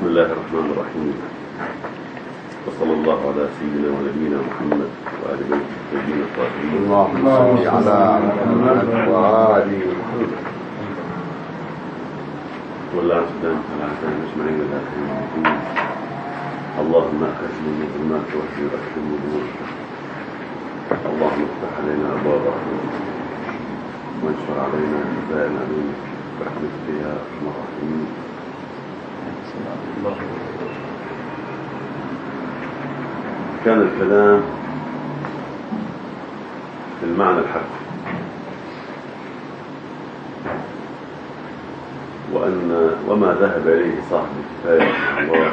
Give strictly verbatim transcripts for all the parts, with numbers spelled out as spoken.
الله الرحمن الرحيم، وصلى الله على سيدنا ونبينا محمد وآل بيته الطيبين الطاهرين. اللهم صل على محمد وآل محمد. والله سبحانه وتعالى اجمعين الى خير. اللهم اخرجنا من ظلمات الوحي واكرمنا بنور. اللهم افتح علينا ابواب رحمتك وانشر علينا خزائن علمك برحمتك يا ارحم الراحمين. كان الكلام في المعنى الحرفي، وأن وما ذهب إليه صاحب الكفاية رحمه الله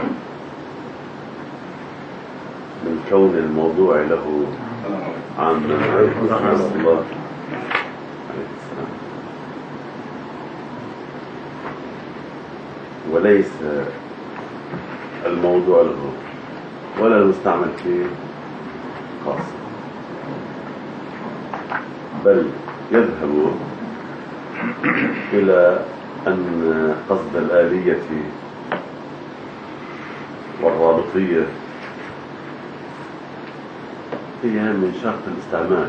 من كون الموضوع له عاما رحمه الله عليه السلام، وليس الموضوع له ولا المستعمل فيه خاصة، بل يذهب إلى أن قصد الآلية والرابطية هي من شرط الاستعمال،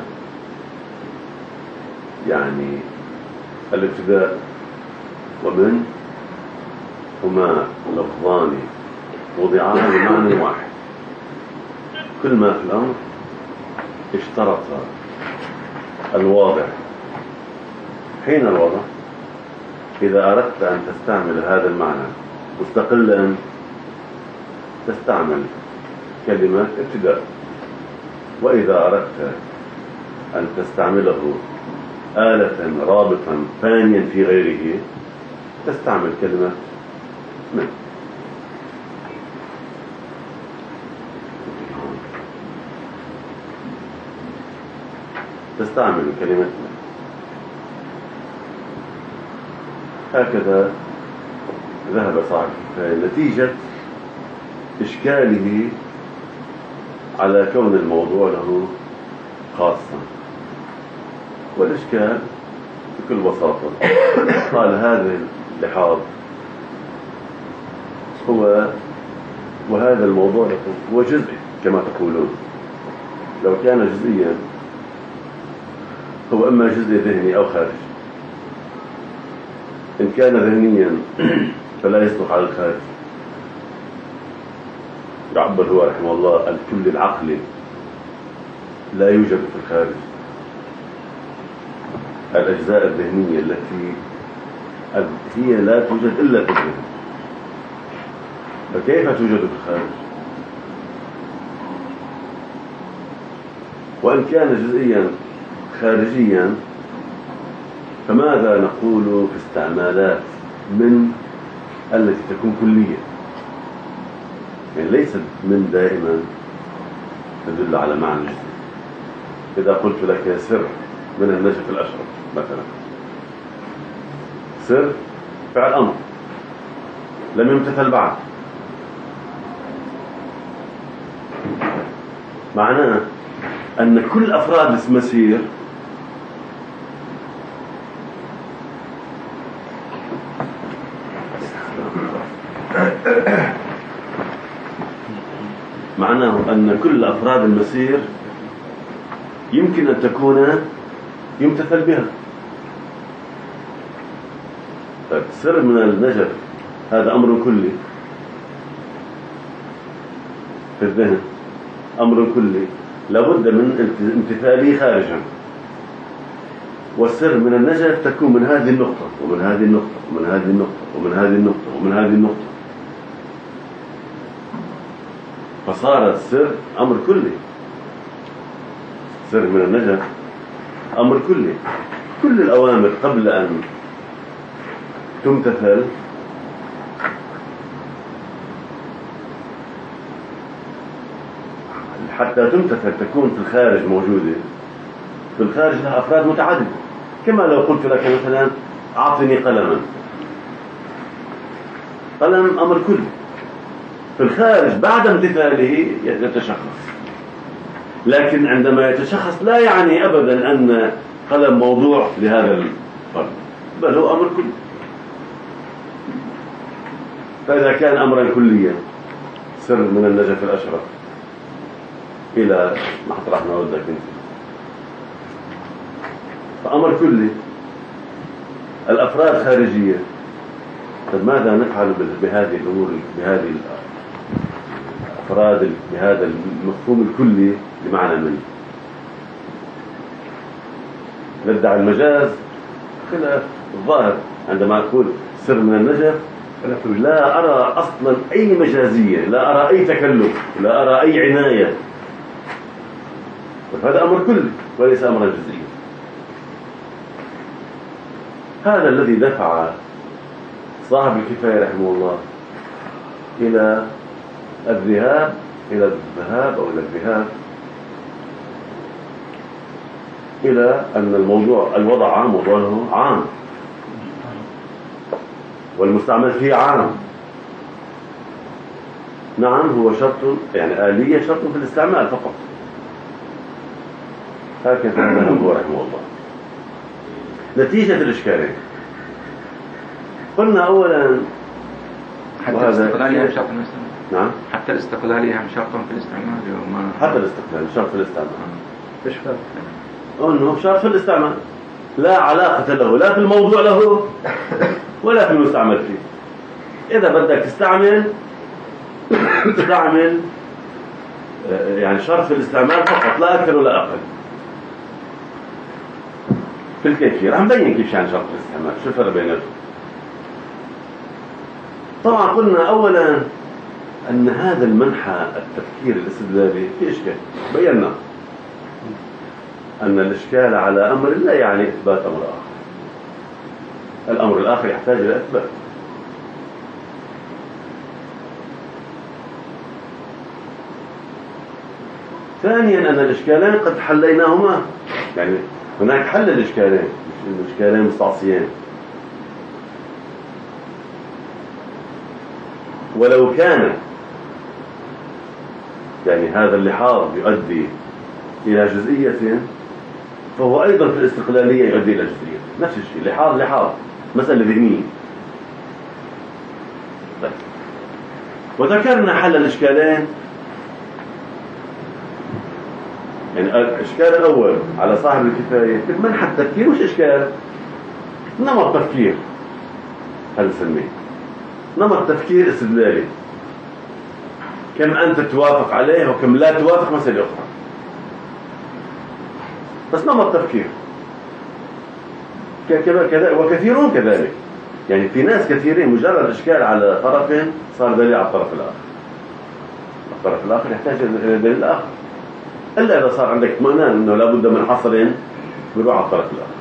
يعني الابتداء ومن هما لفظان وضعان بمعنى واحد، كل ما في الأمر اشترط الواضع حين الوضع. إذا أردت أن تستعمل هذا المعنى مستقلا تستعمل كلمة ابتداء، وإذا أردت أن تستعمله آلة رابطا ثانيا في غيره تستعمل كلمة من. تستعمل كلمة من. هكذا ذهب صاحب نتيجة إشكاله على كون الموضوع له خاصا، والإشكال بكل بساطة قال هذا اللحاظ هو وهذا الموضوع هو جزئي كما تقولون. لو كان جزئيا هو إما جزء ذهني أو خارجي. إن كان ذهنيا فلا يصلح على الخارج. يعبر هو رحمه الله الكل العقلي لا يوجد في الخارج. الأجزاء الذهنية التي هي لا توجد إلا في الذهن، فكيف توجد في الخارج؟ وإن كان جزئيا خارجيا فماذا نقول في استعمالات من التي تكون كلية؟ يعني ليست من دائما تدل على معنى جزئي. إذا قلت لك سر من النجف الأشرف مثلا، سر فعل أمر لم يمتثل بعد، معناه أن كل أفراد اسم سير معناه أن كل أفراد المسير يمكن أن تكون يمتثل بها. فالسر من النجف هذا أمر كلي في الذهن، أمر كلي لابد من امتثاله خارجا. والسر من النجف تكون من هذه النقطة ومن هذه النقطة ومن هذه النقطة ومن هذه النقطة ومن هذه النقطة، فصار السر أمر كلي. سر من النجف أمر كلي. كل الأوامر قبل أن تمتثل حتى تمتثل تكون في الخارج موجودة. في الخارج لها أفراد متعددة، كما لو قلت لك مثلا أعطني قلما. قلم أمر كلي في الخارج بعد امتثاله يتشخص، لكن عندما يتشخص لا يعني أبدا أن قلم موضوع لهذا الفرد، بل هو أمر كلي. فإذا كان أمرا كليا سر من النجف الأشرف إلى مطرح ما ودك أنت، فأمر كلي، الأفراد خارجية. طيب ماذا نفعل بهذه الأمور، بهذه الأفراد، بهذا المفهوم الكلي لمعنى منه؟ ندعي المجاز خلاف الظاهر. عندما أقول سر من النجف لا أرى أصلا أي مجازية، لا أرى أي تكلف، لا أرى أي عناية. هذا أمر كلي وليس أمرا جزئيا. هذا الذي دفع صاحب الكفاية رحمه الله إلى الذهاب إلى الذهاب أو إلى الذهاب إلى أن الموضوع الوضع عام وضعه عام والمستعمل فيه عام. نعم هو شرط، يعني آلية شرط في الاستعمال فقط. هكذا كان هو رحمه الله. نتيجة الإشكالين قلنا أولا حتى الاستقلالية هم شرط في الاستعمال. نعم حتى الاستقلالية هم شرط في الاستعمال. وما حتى الاستقلال شرط في الاستعمال. ايش فرق؟ أنه شرط في الاستعمال لا علاقة له لا في الموضوع له ولا في المستعمل فيه. إذا بدك تستعمل تستعمل يعني شرط في الاستعمال فقط لا أكثر ولا أقل. في الكيفية راح نبين كيف يعني شرط الاستعمال، شو الفرق بيناتهم. طبعا قلنا أولا أن هذا المنحى التفكير الاستدلالي في إشكال. بينا أن الإشكال على أمر لا يعني إثبات أمر آخر، الأمر الآخر يحتاج إلى إثبات. ثانيا أن الإشكالين قد حليناهما، يعني هناك حل الإشكالين، الإشكالين مستعصيين. ولو كان يعني هذا اللحاظ يؤدي إلى جزئية فهو أيضا في الاستقلالية يؤدي إلى جزئية. نفس الشيء، لحاظ لحاظ مسألة ذهنية. طيب. وذكرنا حل الإشكالين، يعني الإشكال الأول على صاحب الكفاية منحى التفكير مش إشكال، نمط تفكير هل نسميه نمط تفكير استدلالي، كم أنت توافق عليه وكم لا توافق مسألة أخرى، بس نمط تفكير كذا. وكثيرون كذلك، يعني في ناس كثيرين مجرد إشكال على طرف صار دليل على الطرف الآخر، الطرف الآخر يحتاج إلى دليل آخر، إلا إذا صار عندك اطمئنان أنه لابد من حصر بروح على الطرف الآخر.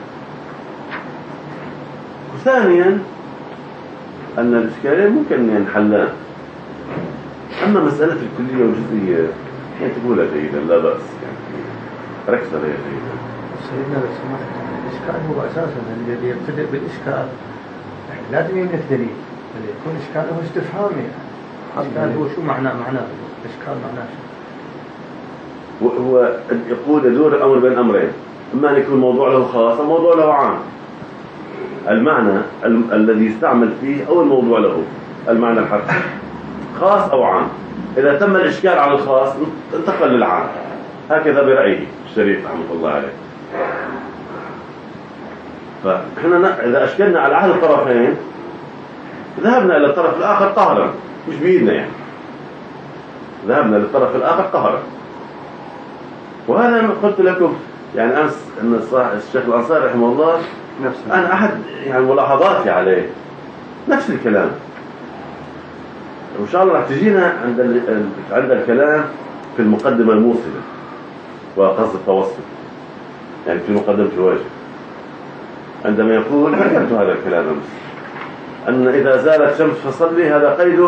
وثانيا أن الإشكالين ممكن ينحلان. أما مسألة الكلية والجزئية يعني تقولها جيدا لا بأس، يعني ركز عليها جيدا. سيدنا بس الإشكال هو أساسا الذي يبتدئ بالإشكال يعني لازم يملك دليل، يكون إشكاله استفهامي. الإشكال هو شو معناه معناه الإشكال معناه شو؟ هو يقول يدور الأمر بين أمرين، إما أن يكون موضوع له خاص أو موضوع له عام. المعنى ال الذي يستعمل فيه أو الموضوع له المعنى الحرفي خاص أو عام. إذا تم الإشكال على الخاص انتقل للعام. هكذا برأيه الشريف رحمه الله عليه. فإحنا إذا أشكلنا على أحد الطرفين ذهبنا إلى الطرف الآخر قهرا، مش بإيدنا يعني، ذهبنا للطرف الآخر قهرا. وهذا ما قلت لكم يعني أمس أن الشيخ الأنصاري رحمه الله نفس أنا أحد يعني ملاحظاتي عليه نفس الكلام. وإن شاء الله راح تجينا عند عند الكلام في المقدمة الموصلة وقصد التوسط، يعني في مقدمة الواجب، عندما يقول ذكرت هذا الكلام أمس أن إذا زالت شمس فصلي، هذا قيد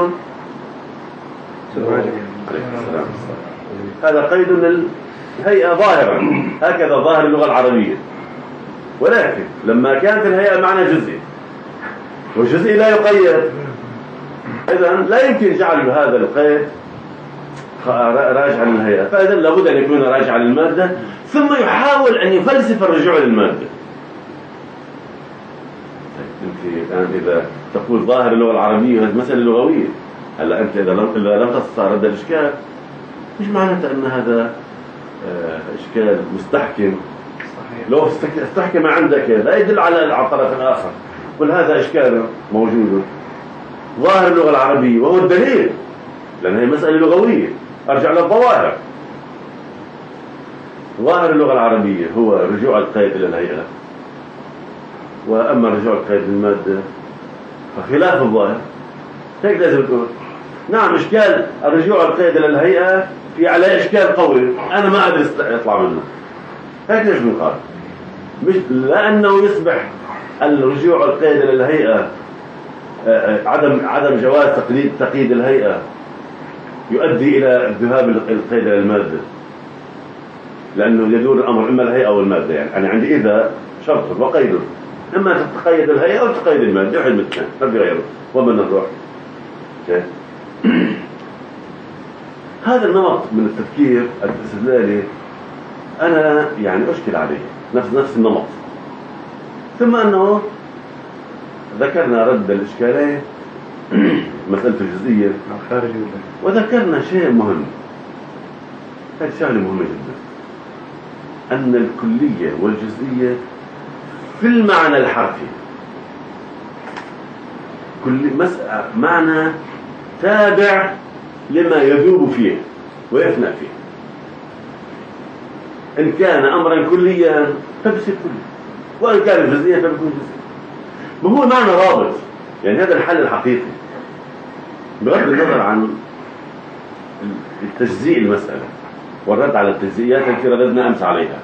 هذا قيد للهيئة ظاهرا، هكذا ظاهر اللغة العربية. ولكن لما كانت الهيئة معنى جزئي والجزئي لا يقيد، إذا لا يمكن جعل هذا القيد راجع للهيئة، فإذا لابد أن يكون راجع للمادة، ثم يحاول أن يفلسف الرجوع للمادة. الآن إذا تقول ظاهر اللغة العربية هذه مسألة لغوية. هلا أنت إذا لم إذا لم تستطع رد الإشكال مش معناته أن هذا إشكال مستحكم. صحيح. لو استحكم عندك لا يدل على الطرف الآخر. قل هذا إشكال موجود ظاهر اللغة العربية وهو الدليل، لأن هي مسألة لغوية. أرجع للظواهر. ظاهر اللغة العربية هو رجوع القيد إلى الهيئة، وأما رجوع القيد للمادة فخلاف الظاهر. هيك لازم تقول نعم إشكال الرجوع القيد إلى الهيئة في على إشكال قولي أنا ما أدري يطلع منه. هيك ليش بنقال؟ مش لأنه يصبح الرجوع القيد إلى الهيئة عدم عدم جواز تقييد تقييد الهيئة يؤدي إلى ذهاب القيد إلى المادة، لأنه يدور الأمر إما الهيئة أو المادة. يعني أنا عندي إذا شرط وقيد، إما تقيد الهيئة أو تقيد المادة، واحد من الاثنين ما في غيره. ومن نروح هذا النمط من التفكير الاستدلالي أنا يعني أشكل عليه نفس نفس النمط. ثم أنه ذكرنا رد الإشكالين مسألة الجزئية وذكرنا شيء مهم. هذه شغلة مهمة جدا، أن الكلية والجزئية في المعنى الحرفي كل مسألة معنى تابع لما يذوب فيه ويفنى فيه. إن كان أمرا كليا فبصير كلي، وإن كان جزئيا فبيكون جزئي. ما هو معنى رابط. يعني هذا الحل الحقيقي بغض النظر عن التجزيء المسألة والرد على التجزئيات التي رددنا أمس عليها.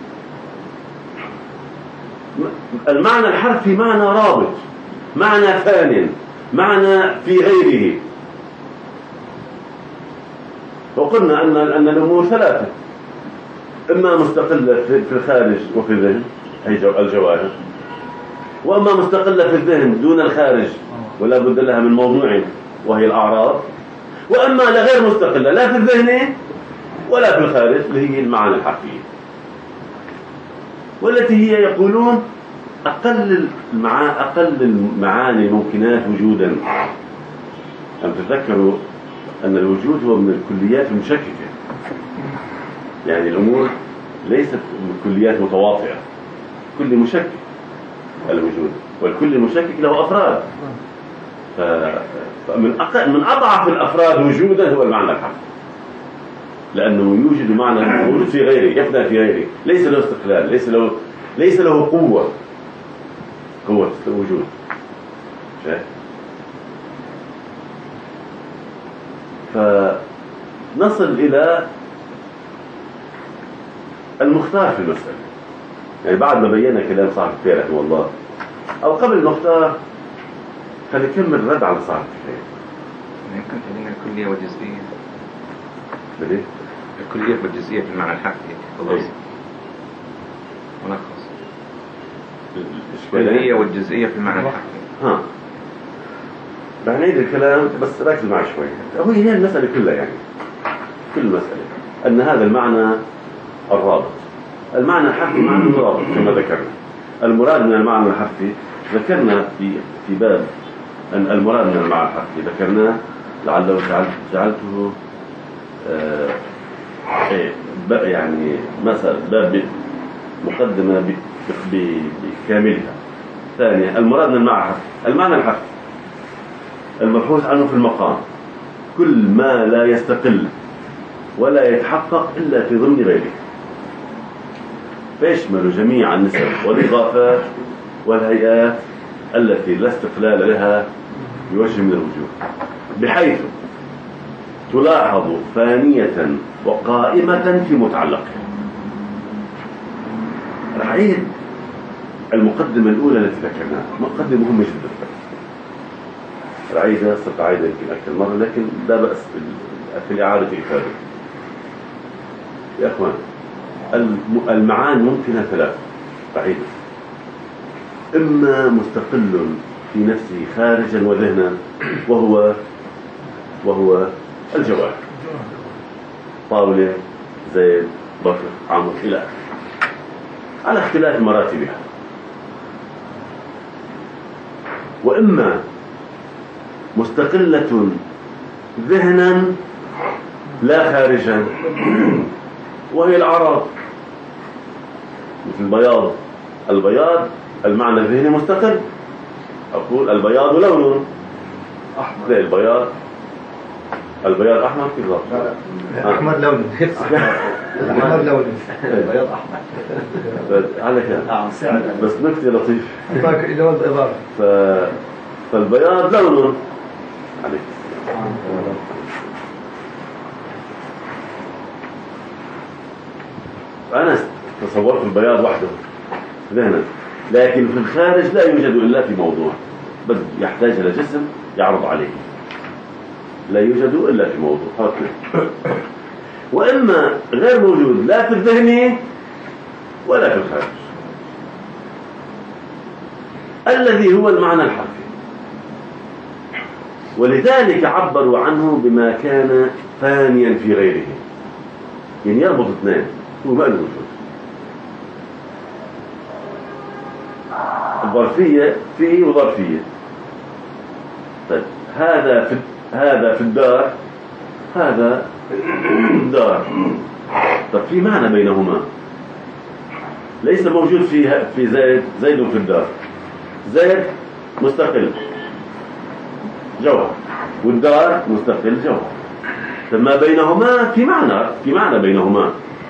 المعنى الحرفي معنى رابط، معنى ثان، معنى في غيره. وقلنا أن أن الأمور ثلاثة، إما مستقلة في الخارج وفي الذهن هي الجواهر، وأما مستقلة في الذهن دون الخارج ولا بد لها من موضوع وهي الأعراض، وأما لغير مستقلة لا في الذهن ولا في الخارج اللي هي المعاني الحرفية، والتي هي يقولون أقل المعاني أقل المعاني الممكنات وجودا. أم تذكروا أن الوجود هو من الكليات المشككة، يعني الأمور ليست كليات متواطئة، كل مشكك الوجود، والكل مشكك له أفراد. فمن أقل من أضعف الأفراد وجودا هو المعنى الحرفي، لأنه يوجد معنى موجود في غيره، يفنى في غيره، ليس له استقلال، ليس له ليس له قوة قوة الوجود. فنصل إلى المختار في المسألة. يعني بعد ما بينا كلام صاحب الكفاية رحمه الله، أو قبل المختار خلينا نكمل رد على صاحب الكفاية. يمكن تبين الكلية والجزئية. بدي؟ الكلية والجزئية في المعنى الحرفي خلاص. ونخص. الكلية والجزئية في المعنى الحرفي. ها. بنعيد الكلام بس ركز معي شوي. هو هي المسألة كلها يعني. كل المسألة أن هذا المعنى الرابط. المعنى الحرفي معنى الرابط كما ذكرنا. المراد من المعنى الحرفي ذكرنا في في باب أن المراد من المعنى الحرفي ذكرناه لعله جعلته آه يعني مثلا باب مقدمة بكاملها. ثانيا المراد من المعنى الحرفي المعنى الحرفي المبحوث عنه في المقام كل ما لا يستقل ولا يتحقق إلا في ضمن غيره، فيشمل جميع النسب والإضافات والهيئات التي لا استقلال لها بوجه من الوجوه، بحيث تلاحظ فانية وقائمة في متعلقها. رح أعيد المقدمة الأولى التي ذكرناها، مقدمة مهمة جدا. رح أعيدها صرت أعيدها يمكن أكثر مرة، لكن لا بأس في الإعادة إفادة. يا أخوان، المعاني ممكنة ثلاثة. بعيدة إما مستقل في نفسه خارجا وذهنا وهو وهو الجواهر، طاولة، زيد، بكر، عمرو إلى آخره، على اختلاف مراتبها. وإما مستقلة ذهنا لا خارجا، وهي الأعراض مثل البياض. البياض المعنى الذهني مستقل. أقول البياض لون أحمر. لا، البياض البياض أحمر في الضبط. أحمر لون. أحمر لون. البياض أحمر. على كده. بس نكتة لطيف. لون إضافة. ف... فالبياض لون عليك. أنا تصورت البياض وحده ذهنا، لكن في الخارج لا يوجد إلا في موضوع، بس يحتاج إلى جسم يعرض عليه. لا يوجد إلا في موضوع هكذا. وإما غير موجود لا في الذهن ولا في الخارج، الذي هو المعنى الحرفي. ولذلك عبروا عنه بما كان ثانيا في غيره، يعني يربط اثنين، هو ما له وجود. الظرفية فيه وظرفية. طيب هذا في هذا في الدار، هذا الدار. طب في معنى بينهما ليس موجود في في زيد زيد في الدار. زيد مستقل جوهر، والدار مستقل جوهر. فما بينهما في معنى في معنى بينهما.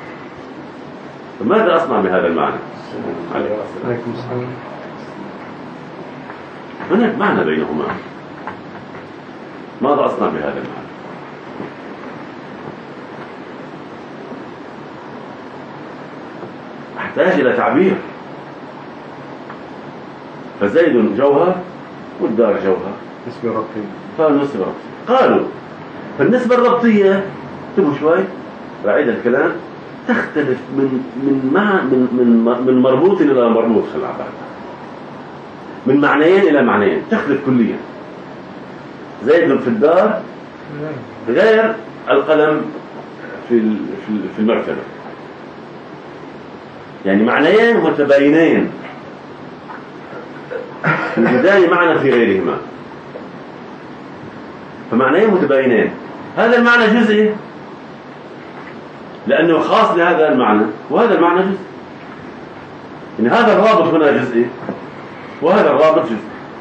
فماذا أصنع بهذا المعنى؟ عليكم السلام. هناك معنى بينهما، ماذا أصنع بهذا المعنى؟ أحتاج إلى تعبير. فزيد جوهر والدار جوهر، نسبة ربطية. فالنسبة ربطية. قالوا فالنسبة الربطية تبوا شوي بعيد الكلام تختلف من من مع من من من مربوط إلى مربوط. خلع بعد من معنيين إلى معنيين تختلف كليا. زيد في الدار غير القلم في في المرتبة، يعني معنيين متباينين في البداية معنى في غيرهما. فمعنيين متباينين. هذا المعنى جزئي لأنه خاص لهذا المعنى، وهذا المعنى جزئي. يعني هذا الرابط هنا جزئي وهذا الرابط جزئي.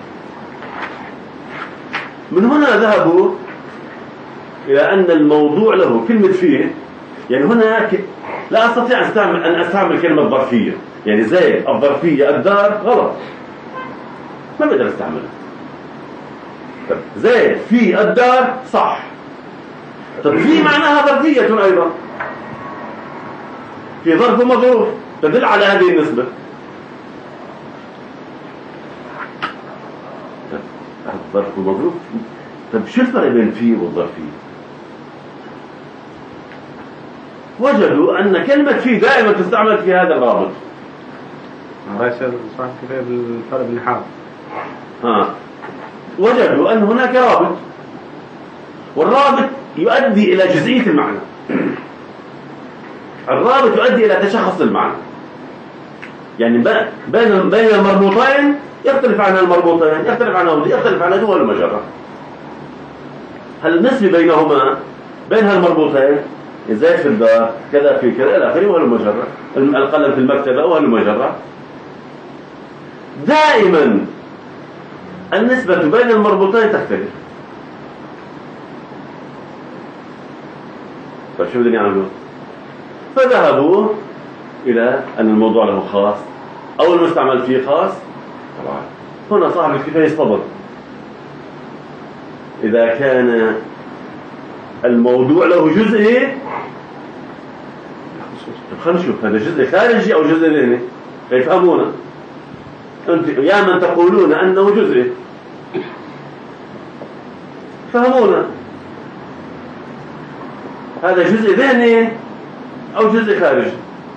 من هنا ذهبوا إلى أن الموضوع له كلمة فيه. يعني هنا لا أستطيع أن أستعمل, أن أستعمل كلمة ظرفية. يعني زي الظرفية الدار غلط، ما بقدر أستعملها. طب زي في الدار صح. طب في معناها ظرفية أيضا، في ظرف ومظروف تدل على هذه النسبة. الظرف ومظروف. طب شو الفرق بين في والظرفية؟ وجدوا أن كلمة في دائما تستعمل في هذا الرابط. ليس صح كيف بالفرق بالنحو. ها وجدوا أن هناك رابط، والرابط يؤدي إلى جزئية المعنى. الرابط يؤدي إلى تشخص المعنى. يعني بين بين المربوطين يختلف عن المربوطين، يختلف عن يختلف عن دول المجرة. هل النسبة بينهما بين هالمربوطين زيد في الدار كذا في كذا إلى آخره وهالمجرة، القلم في المكتبة وهالمجرة. دائما النسبة بين المربوطين تختلف. فشو بدنا يعملوا؟ فذهبوا إلى أن الموضوع له خاص أو المستعمل فيه خاص. طبعا هنا صاحب الكفاية يصطبر. إذا كان الموضوع له جزئي، خلينا نشوف هذا جزء خارجي أو جزء ذهني فيفهمونا. أنت يا من تقولون أنه جزئي فهمونا، هذا جزء ذهني أو جزء خارجي.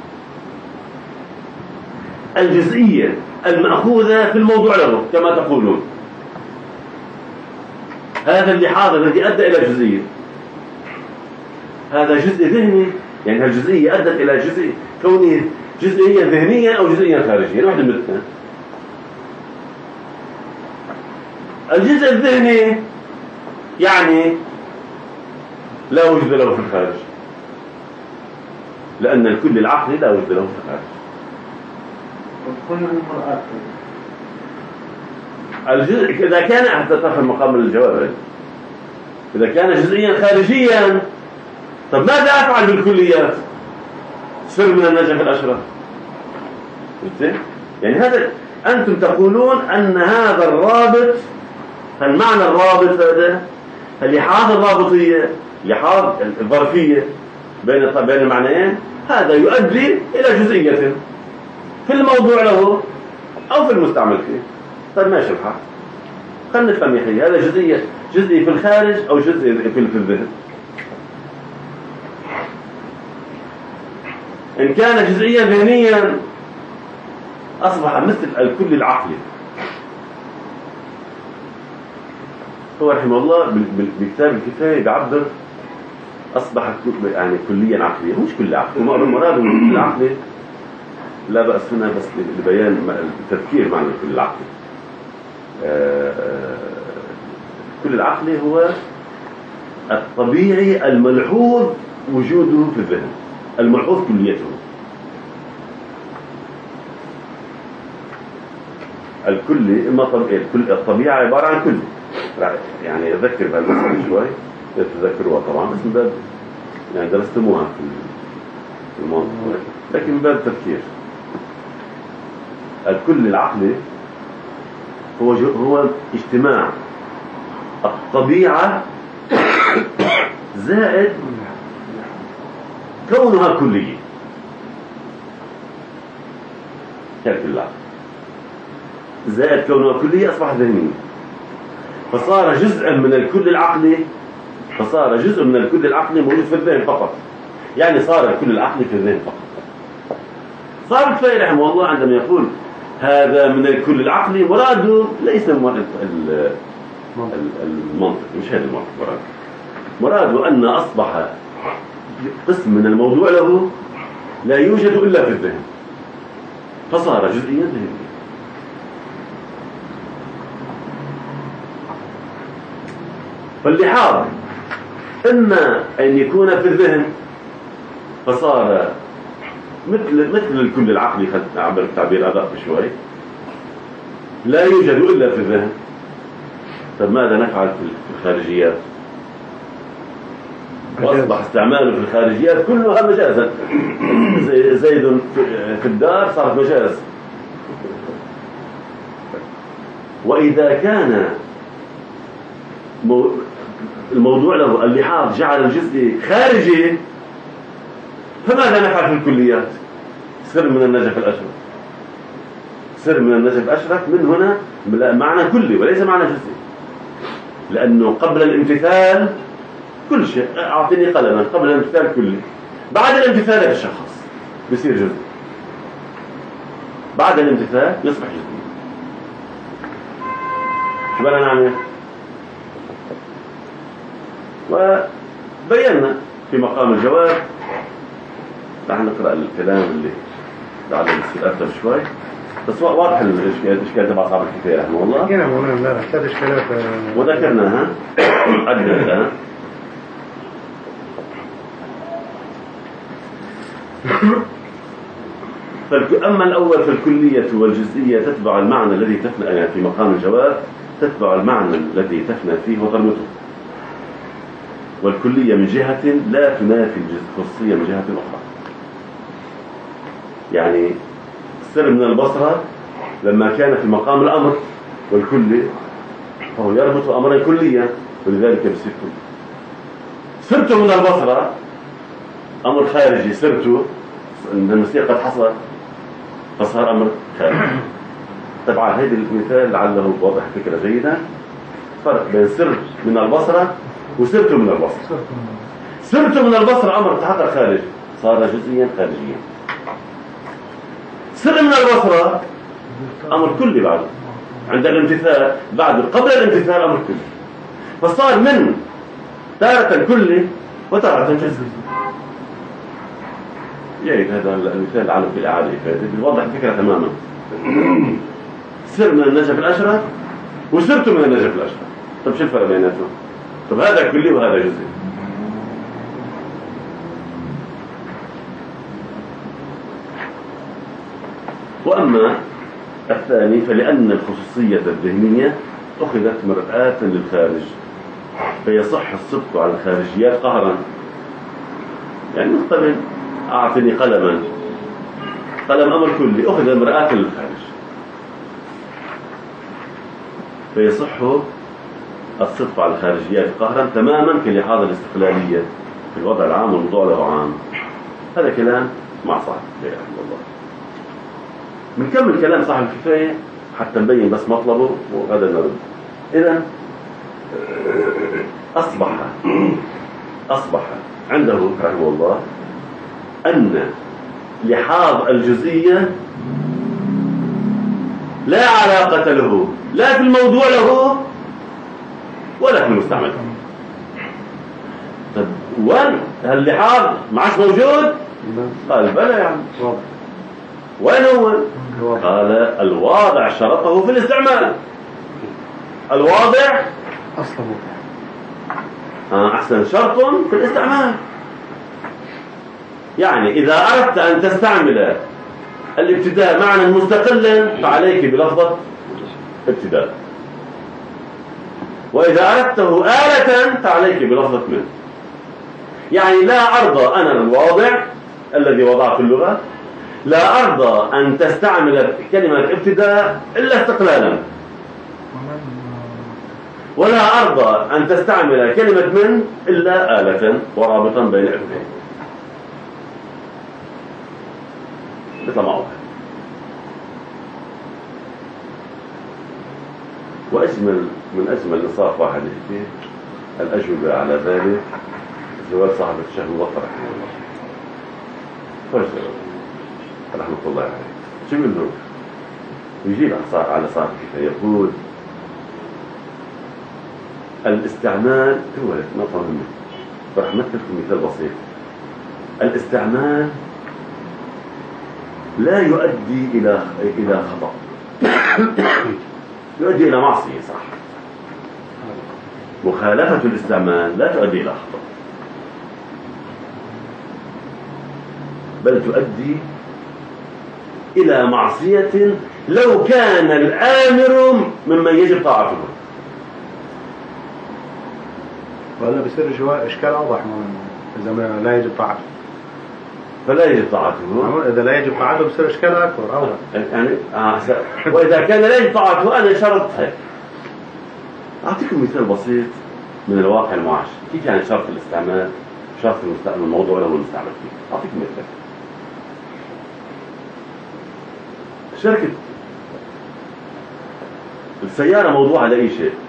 الجزئية المأخوذة في الموضوع له كما تقولون، هذا اللي حاضر الذي أدى إلى جزئية، هذا جزء ذهني. يعني هالجزئية أدت إلى جزء كونه جزئية ذهنية أو جزئية خارجية، واحدة من الاثنين. الجزء الذهني يعني لا وجود له في الخارج، لأن الكل العقلي لا وجود له في الخارج. الجزء إذا كان حتى تفهم مقام الجواب، إذا كان جزئيا خارجيا، طب ماذا أفعل بالكليات؟ سر من النجف الأشرف. يعني هذا أنتم تقولون أن هذا الرابط، المعنى الرابط هذا اللحاظ الرابطية، اللحاظ الظرفية بين بين المعنيين، هذا يؤدي إلى جزئية في الموضوع له أو في المستعمل فيه. طيب ماشي الحال، خلينا نفهم يا أخي، هذا جزئية جزئي في الخارج أو جزئي في الذهن؟ إن كان جزئيا ذهنيا أصبح مثل الكل العقلي. هو رحمه الله بكتاب الكفاية بيعبر أصبح يعني كليا عقليا، مش كل عقلي، المراد من كل عقلي لا بأس هنا بس لبيان التفكير معنى الكل العقلي. كل العقلي هو الطبيعي الملحوظ وجوده في الذهن، الملحوظ كليته. الكل إما طبيعي، الطبيعة عبارة عن كل، يعني أذكر بهالمسألة شوي تذكروها طبعا بس من باب يعني درستموها في المنطق، لكن من باب التفكير. الكل العقلي هو هو اجتماع الطبيعة زائد كونها كلية. كالكل العقل زائد كونها كلية أصبح ذهنية، فصار جزءا من الكل العقلي، فصار جزء من الكل العقلي موجود في الذهن فقط. يعني صار الكل العقلي في الذهن فقط. صار الكفاية رحمه الله عندما يقول هذا من الكل العقلي، مراده ليس المنطق، مش هذا المنطق، مراده مراده أن أصبح قسم من الموضوع له لا يوجد إلا في الذهن، فصار جزئيا ذهنيا. فاللحاظ إما أن يكون في الذهن فصار مثل مثل الكل العقلي، خلت أعبر التعبير أدق شوي، لا يوجد إلا في الذهن. طب ماذا نفعل في الخارجيات؟ وأصبح استعماله في الخارجيات كلها مجازا. زيد في الدار صارت مجاز. وإذا كان الموضوع له اللحاظ جعل الجزء خارجي، فماذا نفعل في الكليات؟ سر من النجف الأشرف. سر من النجف الأشرف من هنا معنى كلي وليس معنى جزئي، لأنه قبل الامتثال كل شيء، أعطيني قلما، قبل الامتثال كلي، بعد الامتثال يتشخص بيصير جزئي، بعد الامتثال يصبح جزئي. شو بدنا نعمل؟ وبينا في مقام الجواب، رح نقرأ الكلام اللي لعل يصير أكثر شوي، بس واضح الإشكال الإشكال تبع صاحب الكفاية رحمه الله. حكينا مولانا امبارح ثلاث إشكالات وذكرناها عدنا الآن. أما الأول فالكلية والجزئية تتبع المعنى الذي تفنى، يعني في مقام الجواب تتبع المعنى الذي تفنى فيه وتربطه. والكلية من جهة لا تنافي الخصوصية من جهة أخرى. يعني السر من البصرة لما كان في مقام الأمر والكلي فهو يربط أمرا كليا، ولذلك بصير كلي. سرت من البصرة أمر خارجي، سرت أن المسير قد حصل فصار أمر خارجي. طبعا هذا المثال لعله واضح فكرة جيدة. فرق بين سرت من البصرة وسرت من البصرة. سرت من البصرة أمر تحقق خارجي، صار جزئيا خارجيا. سر من البصرة أمر كلي بعد عند الامتثال، بعد قبل الامتثال أمر كلي، فصار من تارة كلي وتارة جزئي. جيد هذا المثال على في الإعادة إفادة بيوضح الفكرة تماما. سر من النجف الأشرف وسرتوا من النجف الأشهر. طب شو الفرق بيناتهم؟ طب هذا كلي وهذا جزئي. وأما الثاني فلأن الخصوصية الذهنية أخذت مرآة للخارج، فيصح الصدق على الخارجيات قهرا. يعني مثلا أعطني قلما، قلم أمر كلي أخذ مرآة للخارج، فيصح الصدق على الخارجيات قهرا تماما كلحاظ الاستقلالية في الوضع العام والموضوع له عام. هذا كلام مع صاحب الكفاية رحمه الله. بنكمل كلام صاحب الكفاية حتى نبين بس مطلبه وغدا نرد. إذن أصبح أصبح عنده رحمه الله أن لحاظ الجزئية لا علاقة له لا في الموضوع له ولا في المستعمل. طب وين هاللحاظ معش موجود؟ قال بلى يا عم. وين هو؟ قال الواضع شرطه في الاستعمال. الواضع أصلا آه أحسن شرط في الاستعمال. يعني إذا أردت أن تستعمل الابتداء معنى مستقلا فعليك بلفظة ابتداء، وإذا أردته آلة فعليك بلفظة من. يعني لا أرضى أنا الواضع الذي وضعت اللغة، لا أرضى أن تستعمل كلمة ابتداء إلا استقلالا، ولا أرضى أن تستعمل كلمة من إلا آلة ورابطا بين الاثنين. مثل ما أوضح. وأجمل من أجمل إنصاف واحد فيه الأجوبة على ذلك جواب صاحب الشيخ مظفر رحمه الله. فرش رحمة الله عليه. شو يقول له؟ يجيب على صاحب الكفاية يقول الاستعمال هو نقطة مهمة. راح أمثل لكم مثال بسيط. الاستعمال لا يؤدي إلى إلى خطأ، يؤدي إلى معصية. صح. مخالفة الاستعمال لا تؤدي إلى خطأ، بل تؤدي إلى معصية لو كان الآمر ممن يجب طاعته. ولا بيصير جوا إشكال أوضح إذا ما لا يجب طاعته. فلا يجب طاعته. إذا لا يجب طاعته بيصير إشكال أكبر أوضح. يعني آه وإذا كان لا يجب طاعته أنا شرط هيك. أعطيكم مثال بسيط من الواقع المعاش. كيف يعني شرط الاستعمال، شرط المستعمل الموضوع له المستعمل فيه. أعطيكم مثال. شركة السيارة موضوع على أي شيء،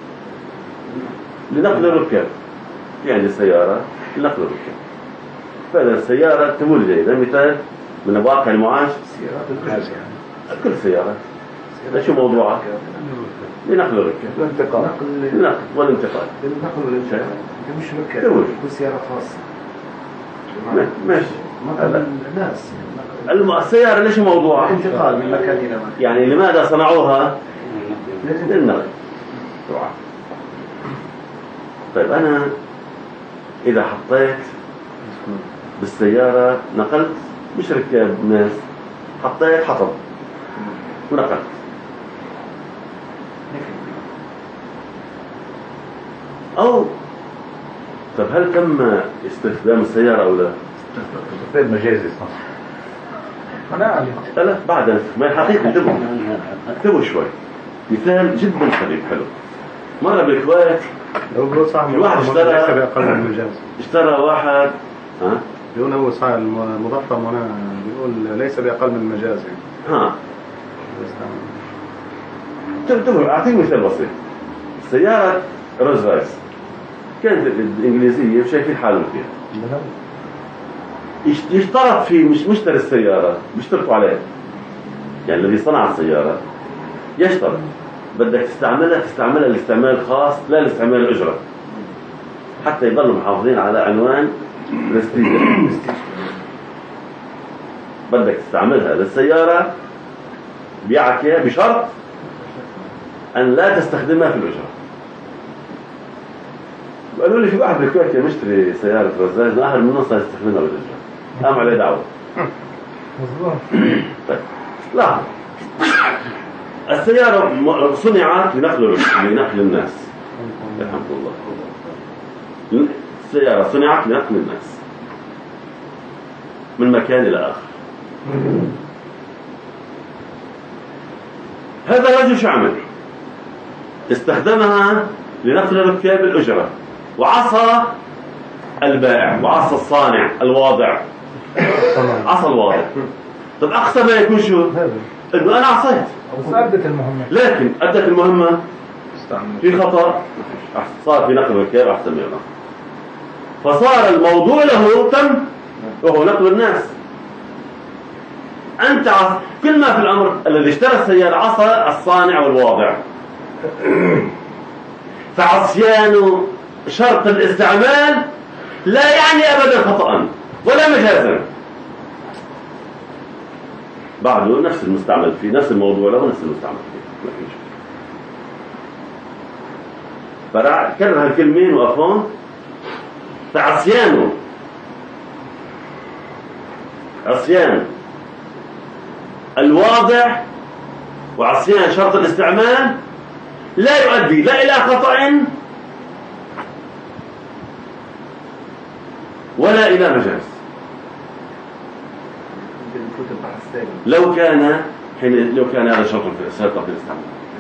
لنقل الركاب. يعني السيارة لنقل الركاب. فإذا السيارة تمول جيدة مثال من واقع المعاش كل سيارة شو موضوعها؟ لنقل الركاب. الانتقال. لنقل والانتقال. لنقل الركاب. مش ركاب. كل سيارة خاصة. ماشي. الناس. السيارة ليش موضوعها؟ الانتقال من مكان إلى مكان. يعني لماذا صنعوها؟ للنقل. طيب أنا إذا حطيت بالسيارة نقلت مش ركاب ناس، حطيت حطب ونقلت، أو طب هل تم استخدام السيارة أو لا؟ استخدام مجازي صح. أنا أعلم. لا بعد ما الحقيقة انتبهوا انتبهوا شوي. مثال جدا قريب حلو. مرة بالكويت واحد اشترى اشترى واحد ها بيقول هو صاحب المضفر وانا بيقول ليس بأقل من المجاز يعني. ها انتبهوا أعطيك مثال بسيط. سيارة روز رايس كانت الإنجليزية وشايفين حالهم فيها. يشترط في مش مشتري السيارة بيشترطوا عليه، يعني الذي صنع السيارة يشترط بدك تستعملها تستعملها لاستعمال خاص لا لاستعمال الأجرة، حتى يضلوا محافظين على عنوان برستيج. بدك تستعملها للسيارة بيعك بشرط أن لا تستخدمها في الأجرة. قالوا لي في واحد بالكويت مشتري سيارة رزاز آخر من نص يستخدمها بالأجرة، قام عليه دعوة. طيب لا، السيارة صنعت لنقل لنقل الناس. الحمد لله. السيارة صنعت لنقل الناس من مكان إلى آخر. هذا الرجل شو عمل؟ استخدمها لنقل الركاب الأجرة، وعصى البائع وعصى الصانع الواضع. عصى الواضع. طب أقصى ما يكون شو؟ إنه أنا عصيت. بس أدت المهمة. لكن أدت المهمة في خطأ، صار في نقل الركاب أحسن من النقل. فصار الموضوع له تم وهو نقل الناس. أنت عص... كل ما في الأمر الذي اشترى السيارة عصى الصانع والواضع. فعصيان شرط الاستعمال لا يعني أبدا خطأ ولا مجازا، بعده نفس المستعمل فيه، نفس الموضوع له نفس المستعمل فيه. فكرر هالكلمين وأفهم. فعصيانه عصيان الواضع وعصيان شرط الاستعمال لا يؤدي لا إلى خطأ ولا إلى مجاز. لو كان حين لو كان هذا شرط في شرط في الاستعمال.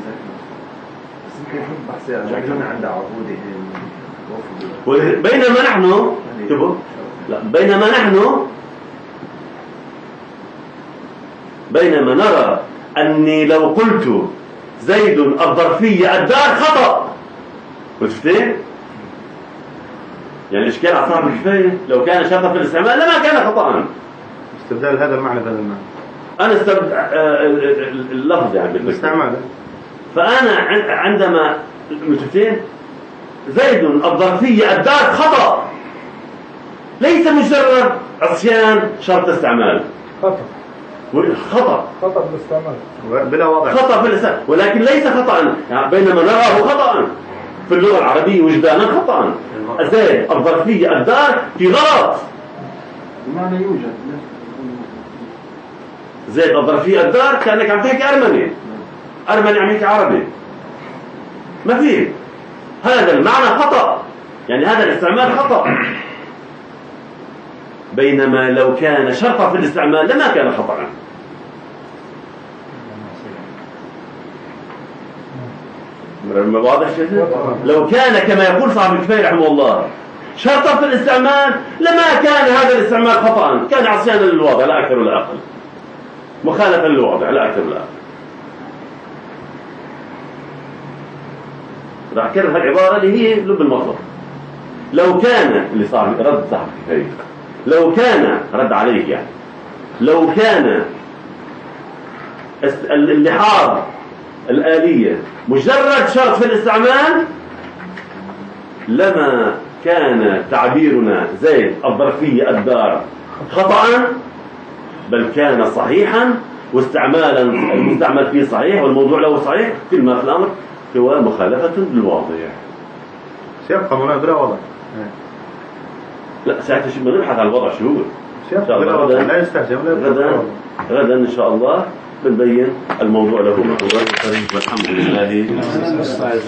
بينما نحن لا بينما نحن بينما نرى أني لو قلت زيد الظرفية الدار خطأ، وشفتين يعني الإشكال على صاحب الكفاية. لو كان شرطا في الاستعمال لما كان خطأ. استبدال هذا المعنى بهذا المعنى. أنا استبدل اللفظ يعني بالاستعمال. فأنا عندما شفتين زيد الظرفية الدار خطأ ليس مجرد عصيان شرط استعمال. خطأ. خطأ. خطأ بالاستعمال. بلا وضع. خطأ في الاستعمال، ولكن ليس خطأ يعني بينما نراه خطأ في اللغة العربية وجدانا خطأ. زيد الظرفية الدار في غلط. المعنى يوجد. زيد الظرفية الدار كأنك عم تحكي أرمني. أرمني عم يحكي عربي. ما فيه. هذا المعنى خطأ، يعني هذا الاستعمال خطأ. بينما لو كان شرطا في الاستعمال لما كان خطأ. واضح شيء؟ لو كان كما يقول صاحب الكفاية رحمه الله شرطا في الاستعمال لما كان هذا الاستعمال خطأ، كان عصيانا للوضع لا أكثر ولا أقل، مخالفا للوضع لا أكثر ولا أقل. راح أكرر هالعبارة اللي هي لب المطلب. لو كان اللي صاحب رد صاحب الكفاية، لو كان رد عليه يعني لو كان اللحاظ الآلية مجرد شرط في الاستعمال لما كان تعبيرنا زيد الظرفية الدار خطأ، بل كان صحيحا واستعمالا المستعمل فيه صحيح والموضوع له صحيح. كل ما في الأمر هو مخالفة للواضع. سيبقى هنا بلا وضع. لا ساعتها شو بدنا نبحث عن الوضع شو هو. غدا لا يستهزئ غدا غدا إن شاء الله بنبين الموضوع له. والحمد لله.